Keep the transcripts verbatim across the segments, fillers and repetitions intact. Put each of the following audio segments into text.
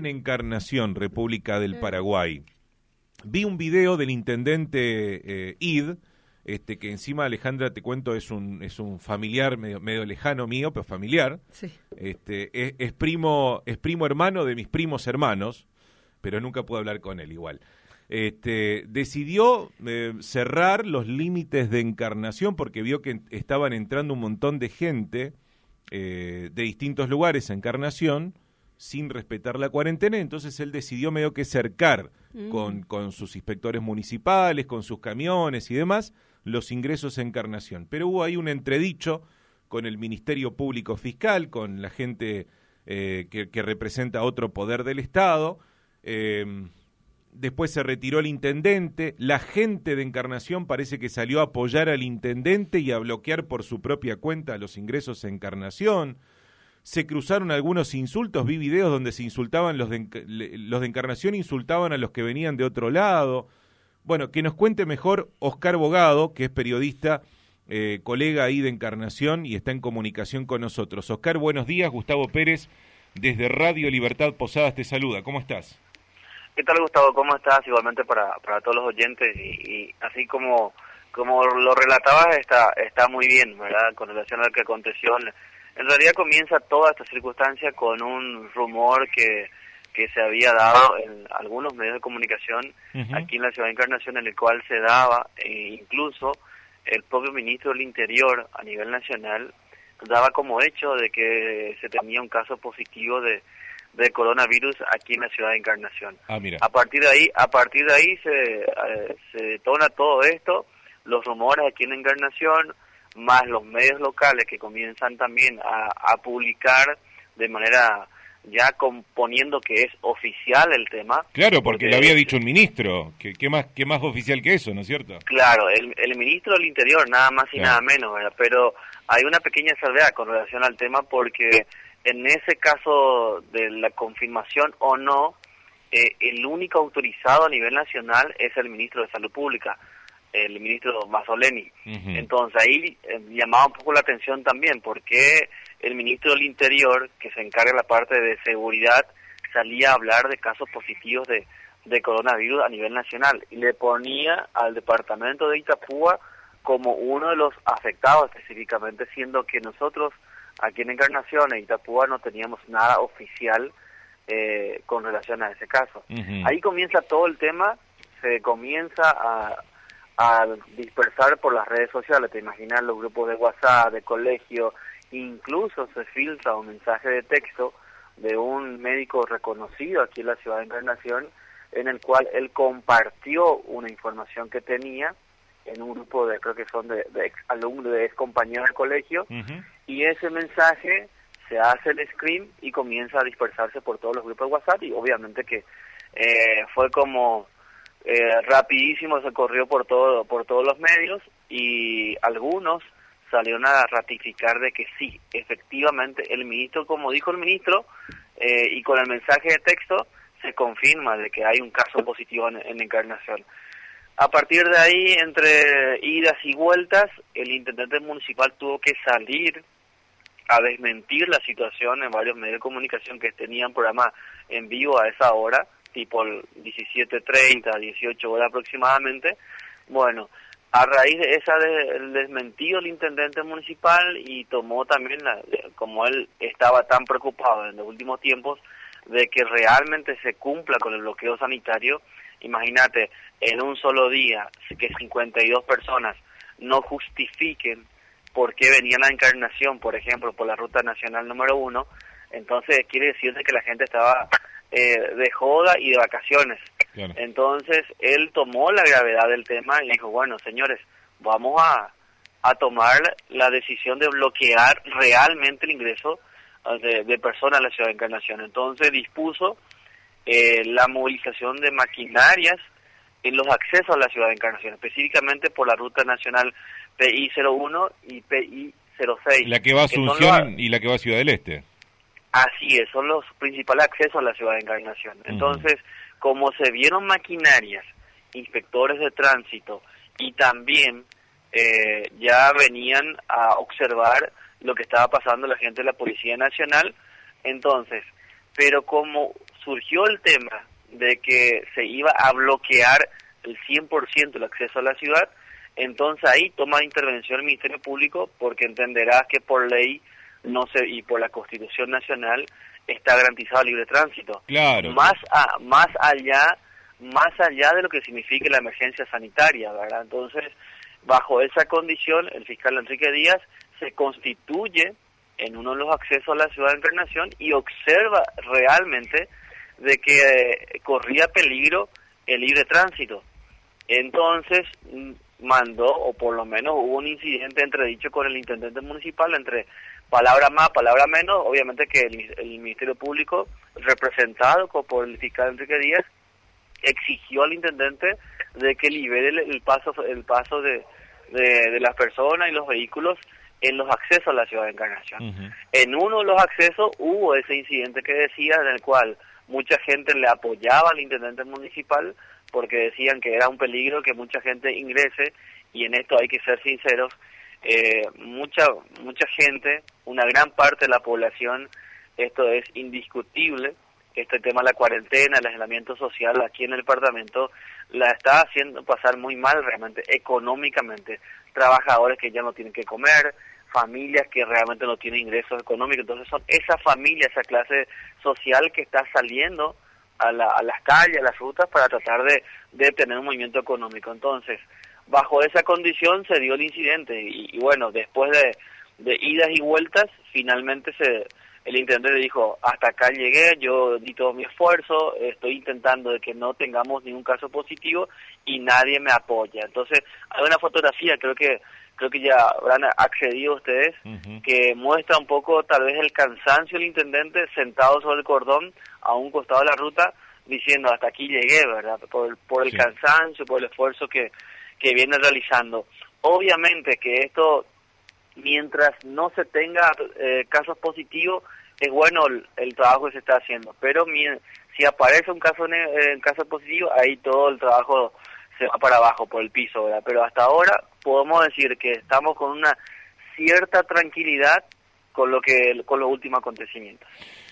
en Encarnación, República del Paraguay, vi un video del intendente eh, Id, este, que encima, Alejandra, te cuento, es un es un familiar medio, medio lejano mío, pero familiar. Sí. Este, es, es primo es primo hermano de mis primos hermanos, pero nunca pude hablar con él igual. Este, decidió eh, cerrar los límites de Encarnación porque vio que estaban entrando un montón de gente eh, de distintos lugares a Encarnación sin respetar la cuarentena, entonces él decidió medio que cercar mm. con, con sus inspectores municipales, con sus camiones y demás, los ingresos a Encarnación. Pero hubo ahí un entredicho con el Ministerio Público Fiscal, con la gente eh, que, que representa otro poder del Estado. Eh, después se retiró el intendente, la gente de Encarnación parece que salió a apoyar al intendente y a bloquear por su propia cuenta los ingresos a Encarnación. Se cruzaron algunos insultos, vi videos donde se insultaban, los de, los de Encarnación insultaban a los que venían de otro lado. Bueno, que nos cuente mejor Oscar Bogado, que es periodista, eh, colega ahí de Encarnación y está en comunicación con nosotros. Oscar, buenos días. Gustavo Pérez, desde Radio Libertad Posadas, te saluda. ¿Cómo estás? ¿Qué tal, Gustavo? ¿Cómo estás? Igualmente para, para todos los oyentes y, y así como, como lo relatabas está, está muy bien, ¿verdad? Con relación a lo que aconteció. En realidad comienza toda esta circunstancia con un rumor que, que se había dado en algunos medios de comunicación uh-huh. aquí en la ciudad de Encarnación, en el cual se daba, e incluso el propio ministro del Interior a nivel nacional daba como hecho de que se tenía un caso positivo de, de coronavirus aquí en la ciudad de Encarnación. Ah, mira. A partir de ahí, a partir de ahí se, eh, se detona todo esto, los rumores aquí en Encarnación, más los medios locales que comienzan también a, a publicar de manera ya componiendo que es oficial el tema. Claro, porque, porque lo había dicho un ministro, ¿Qué, qué más qué más oficial que eso, ¿no es cierto? Claro, el, el ministro del Interior, nada más y claro. nada menos, ¿verdad? Pero hay una pequeña salvedad con relación al tema porque en ese caso de la confirmación o no, eh, el único autorizado a nivel nacional es el ministro de Salud Pública, el ministro Mazzoleni. Uh-huh. Entonces ahí eh, llamaba un poco la atención también, porque el ministro del Interior, que se encarga de la parte de seguridad, salía a hablar de casos positivos de, de coronavirus a nivel nacional, y le ponía al departamento de Itapúa como uno de los afectados específicamente, siendo que nosotros aquí en Encarnación, en Itapúa, no teníamos nada oficial eh, con relación a ese caso. Uh-huh. Ahí comienza todo el tema, se comienza a a dispersar por las redes sociales, te imaginas los grupos de WhatsApp, de colegio, incluso se filtra un mensaje de texto de un médico reconocido aquí en la ciudad de Encarnación, en el cual él compartió una información que tenía en un grupo de, creo que son de, de ex alumnos, de ex compañeros del colegio, uh-huh. y ese mensaje se hace el screen y comienza a dispersarse por todos los grupos de WhatsApp, y obviamente que eh, fue como Eh, rapidísimo, se corrió por todo por todos los medios y algunos salieron a ratificar de que sí, efectivamente el ministro, como dijo el ministro, eh, y con el mensaje de texto se confirma de que hay un caso positivo en, en Encarnación. A partir de ahí, entre idas y vueltas, el intendente municipal tuvo que salir a desmentir la situación en varios medios de comunicación que tenían programa en vivo a esa hora, tipo diecisiete treinta, dieciocho horas aproximadamente. Bueno, a raíz de esa de, el desmentido el intendente municipal y tomó también, la, como él estaba tan preocupado en los últimos tiempos de que realmente se cumpla con el bloqueo sanitario, imagínate, en un solo día que cincuenta y dos personas no justifiquen por qué venían a Encarnación, por ejemplo, por la ruta nacional número uno, entonces quiere decir que la gente estaba Eh, de joda y de vacaciones. Claro. Entonces él tomó la gravedad del tema y dijo, bueno, señores, vamos a, a tomar la decisión de bloquear realmente el ingreso de, de personas a la ciudad de Encarnación. Entonces dispuso eh, la movilización de maquinarias en los accesos a la ciudad de Encarnación, específicamente por la ruta nacional P I cero uno y P I cero seis. La que va a Asunción los... y la que va a Ciudad del Este. Así es, son los principales accesos a la ciudad de Encarnación. Entonces, uh-huh. como se vieron maquinarias, inspectores de tránsito y también eh, ya venían a observar lo que estaba pasando la gente de la Policía Nacional, entonces, pero como surgió el tema de que se iba a bloquear el cien por ciento el acceso a la ciudad, entonces ahí toma intervención el Ministerio Público, porque entenderás que por ley no se y por la Constitución Nacional está garantizado el libre tránsito. Claro. Más a, más allá más allá de lo que signifique la emergencia sanitaria, ¿verdad? Entonces, bajo esa condición, el fiscal Enrique Díaz se constituye en uno de los accesos a la ciudad de Encarnación y observa realmente de que eh, corría peligro el libre tránsito. Entonces mandó, o por lo menos hubo un incidente entredicho con el intendente municipal, entre palabra más, palabra menos, obviamente que el, el Ministerio Público, representado por el fiscal Enrique Díaz, exigió al intendente de que libere el, el paso el paso de, de, de las personas y los vehículos en los accesos a la ciudad de Encarnación. Uh-huh. En uno de los accesos hubo ese incidente que decía, en el cual mucha gente le apoyaba al intendente municipal, porque decían que era un peligro que mucha gente ingrese, y en esto hay que ser sinceros, eh, mucha mucha gente, una gran parte de la población, esto es indiscutible, este tema de la cuarentena, el aislamiento social aquí en el departamento, la está haciendo pasar muy mal realmente, económicamente. Trabajadores que ya no tienen que comer, familias que realmente no tienen ingresos económicos, entonces son esa familia, esa clase social que está saliendo a, la, a las calles, a las rutas para tratar de, de tener un movimiento económico. Entonces, bajo esa condición se dio el incidente y, y bueno, después de, de idas y vueltas, finalmente se el intendente le dijo, hasta acá llegué, yo di todo mi esfuerzo, estoy intentando de que no tengamos ningún caso positivo y nadie me apoya. Entonces, hay una fotografía, creo que creo que ya habrán accedido ustedes, uh-huh, que muestra un poco tal vez el cansancio del intendente sentado sobre el cordón a un costado de la ruta, diciendo, hasta aquí llegué, ¿verdad? Por el, por el sí. cansancio, por el esfuerzo que, que viene realizando. Obviamente que esto, mientras no se tenga eh, casos positivos, es bueno el, el trabajo que se está haciendo, pero mi, si aparece un caso eh, un caso positivo, ahí todo el trabajo se va para abajo, por el piso, ¿verdad? Pero hasta ahora podemos decir que estamos con una cierta tranquilidad con lo que con los últimos acontecimientos.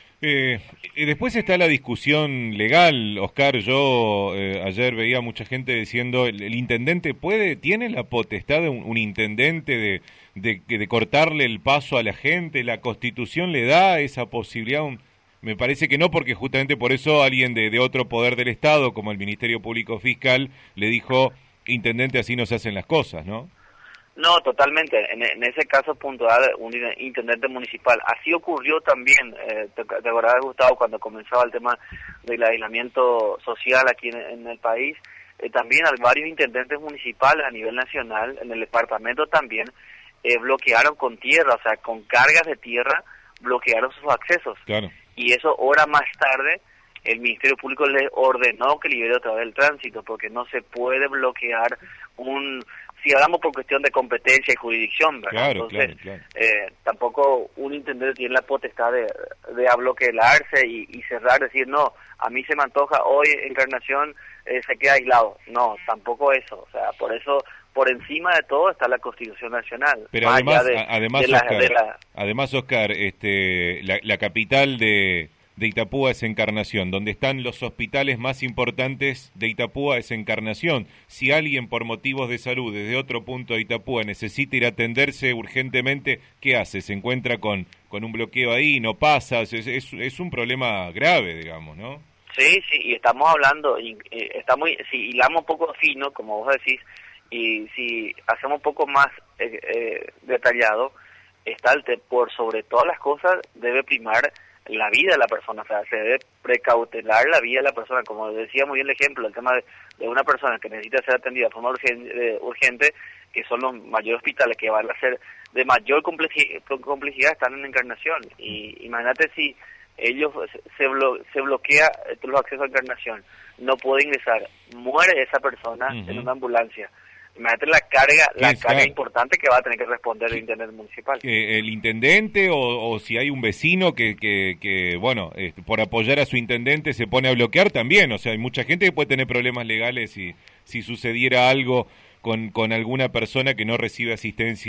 Eh, y después está la discusión legal, Oscar. Yo eh, ayer veía mucha gente diciendo, el, el intendente puede, tiene la potestad de un, un intendente de, de, de cortarle el paso a la gente, la Constitución le da esa posibilidad. Un, me parece que no, porque justamente por eso alguien de, de otro poder del Estado, como el Ministerio Público Fiscal, le dijo, intendente, así no se hacen las cosas, ¿no? No, totalmente. En, en ese caso puntual, un intendente municipal. Así ocurrió también, eh, te, te acordás, Gustavo, cuando comenzaba el tema del aislamiento social aquí en, en el país. Eh, también varios intendentes municipales a nivel nacional, en el departamento también, eh, bloquearon con tierra, o sea, con cargas de tierra, bloquearon sus accesos. Claro. Y eso, horas más tarde, el Ministerio Público le ordenó que libere otra vez el tránsito, porque no se puede bloquear un... Si hablamos por cuestión de competencia y jurisdicción, ¿verdad? Claro, Entonces, claro, claro. Eh, tampoco un intendente tiene la potestad de, de abloquearse y, y cerrar, decir, no, a mí se me antoja hoy Encarnación, eh, se queda aislado. No, tampoco eso. O sea, por eso, por encima de todo está la Constitución Nacional. Pero además, de, además, de la, Oscar, de la... además, Oscar, este, la, la capital de... de Itapúa es Encarnación, donde están los hospitales más importantes de Itapúa es Encarnación. Si alguien por motivos de salud desde otro punto de Itapúa necesita ir a atenderse urgentemente, ¿qué hace? Se encuentra con, con un bloqueo ahí, no pasa, es, es, es un problema grave, digamos, ¿no? Sí, sí, y estamos hablando, y, y estamos, si hilamos un poco fino, como vos decís, y si hacemos un poco más eh, eh, detallado, está el te, por sobre todas las cosas debe primar la vida de la persona, o sea, se debe precautelar la vida de la persona, como decía muy bien el ejemplo, el tema de, de una persona que necesita ser atendida de forma urgente, urgente, que son los mayores hospitales que van a ser de mayor complejidad, complejidad están en Encarnación, y imagínate si ellos se, blo, se bloquea los accesos a Encarnación, no puede ingresar, muere esa persona uh-huh. en una ambulancia. Imagínate la carga, la carga claro. importante que va a tener que responder el intendente municipal. Eh, el intendente o, o si hay un vecino que, que, que bueno, eh, por apoyar a su intendente se pone a bloquear también. O sea, hay mucha gente que puede tener problemas legales si, si sucediera algo con, con alguna persona que no recibe asistencia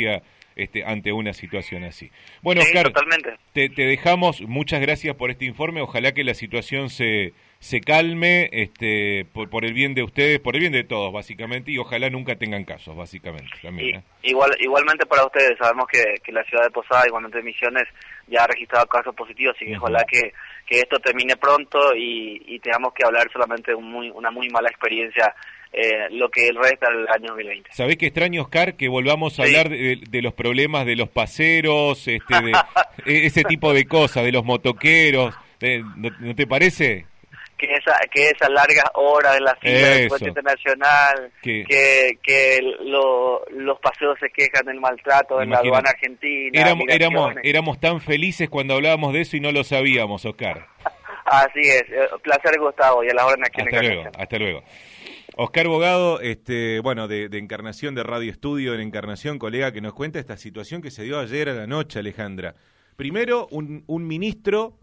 este, ante una situación así. Bueno, sí, Oscar, totalmente. Te, te dejamos, muchas gracias por este informe, ojalá que la situación se, se calme este, por, por el bien de ustedes, por el bien de todos básicamente, y ojalá nunca tengan casos básicamente también, ¿eh? Y, igual, igualmente para ustedes, sabemos que, que la ciudad de Posada, igualmente Misiones, ya ha registrado casos positivos, así que uh-huh. ojalá que, que esto termine pronto y, y tengamos que hablar solamente de un muy, una muy mala experiencia eh, lo que el resta del año dos mil veinte. ¿Sabés qué extraño, Oscar, que volvamos a sí. hablar de, de los problemas de los paseros, este, de ese tipo de cosas, de los motoqueros, de, ¿no, ¿no te parece? Que esa que esas largas horas en la fila del puente internacional, que, que, que lo, los paseos se quejan del maltrato en la aduana argentina. Éramos, éramos, éramos tan felices cuando hablábamos de eso y no lo sabíamos, Oscar. Así es, placer Gustavo, y a la hora aquí en Hasta luego, hasta luego. Oscar Bogado, este, bueno, de, de Encarnación, de Radio Estudio en Encarnación, colega que nos cuenta esta situación que se dio ayer a la noche, Alejandra. Primero, un, un ministro